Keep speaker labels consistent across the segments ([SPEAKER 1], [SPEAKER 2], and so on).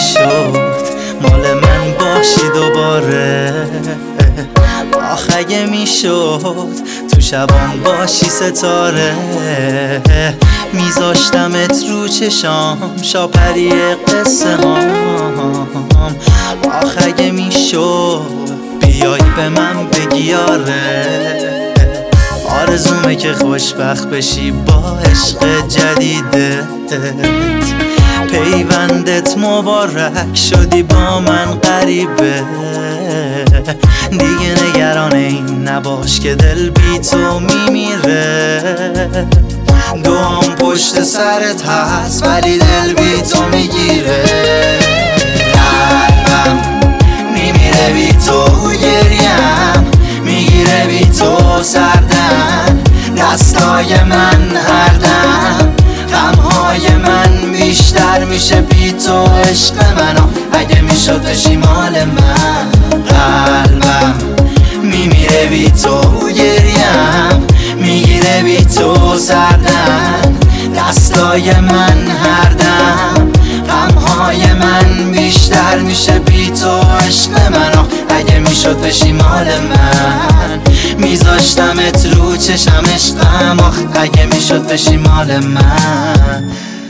[SPEAKER 1] میشد مال من باشی دوباره. آخ اگه میشد تو شبام باشی ستاره، میذاشتمت رو چشام شاپری قصه هام. آخ اگه میشد بیای به من بگی آره، آرزومه که خوشبخت بشی با عشق جدیدت. پیوندت مبارک شدی با من غریبه، دیگه نگران این نباش که دل بی تو میمیره. دوام پشت سرت هست ولی دل بی تو میگیره. قلبم میمیره بی تو، گریم میگیره بی تو سردن، دستای من هردم، غمهای من بیشتر میشه بی تو. عشق منو اگه میشد بشی مال من. قلبم میمیره بی تو، گریم میگیره بی تو سردن، دستای من هردم، غمهای من بیشتر میشه بی تو. عشق منو اگه میشد بشی مال من، میذاشتمت رو چشم عشقم. آخ اگه میشد بشی مال من.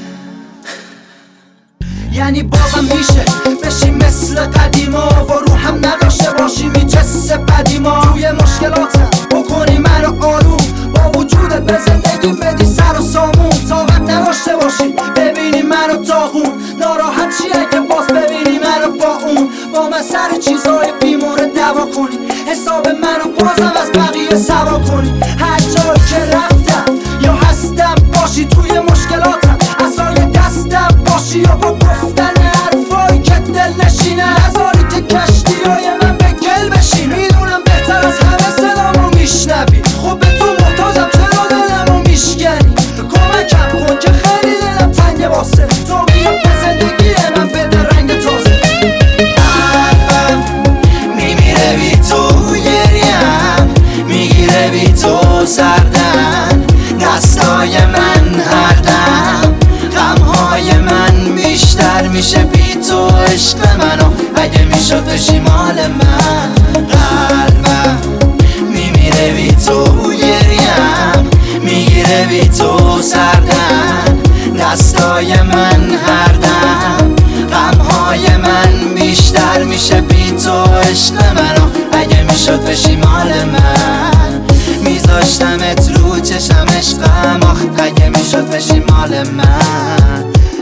[SPEAKER 2] یعنی بازم میشه بشی مثل قدیما و رو هم نداشته باشی میجسه قدیما. توی مشکلاتم بکنی منو آروم، با وجودت به زندگی بدی سر و سامون. طاقت نداشته باشی ببینی منو داغون، ناراحت چی اگه باز ببینی منو با اون. با من سر چیزای بیمورد دعوا کنی، حساب منو بازم از بقیه سوا کنی. هر جایی که رفتم یا هستم باشی توی مشکلاتم، عصای دستم باشی یا با گفتن حرفایی که دل نشینه. نذاری که کشتیای من به گل بشین، میدونم بهتر از همه صدامو میشنوی. خب به تو محتاجم چرا دلمو میشکنی؟ کمکم کن که خیلی دلم تنگه واسه تو، بیا به زندگی من بده رنگ تازه.
[SPEAKER 1] قلبم میمیره بی تو، گریم میگیره بی تو سردن، دستای من هردم، غمهای من بیشتر میشه بی تو. عشق منو اگه میشد بشی مال من. قلبم میمیره بی تو، گریم میگیره بی تو سردن، دستای من هردم، غمهای من بیشتر میشه بی تو. عشق منو اگه میشد بشی مال من، میذاشتمت رو چشم عشقم. آخ اگه میشد بشی مال من.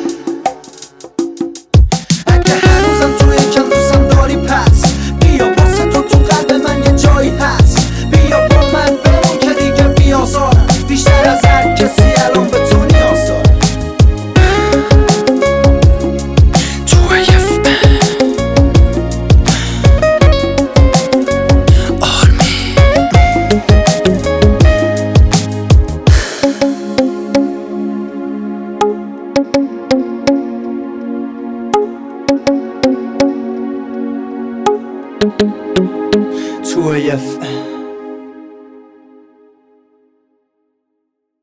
[SPEAKER 2] اگه هنوزم توی کم دوستم داری پس بیا، واسه تو قلب من یه جایی هست. بیا با من بمون که دیگه بیازارم، بیشتر از هر کسی الان به تو نیاز دارم.
[SPEAKER 1] تو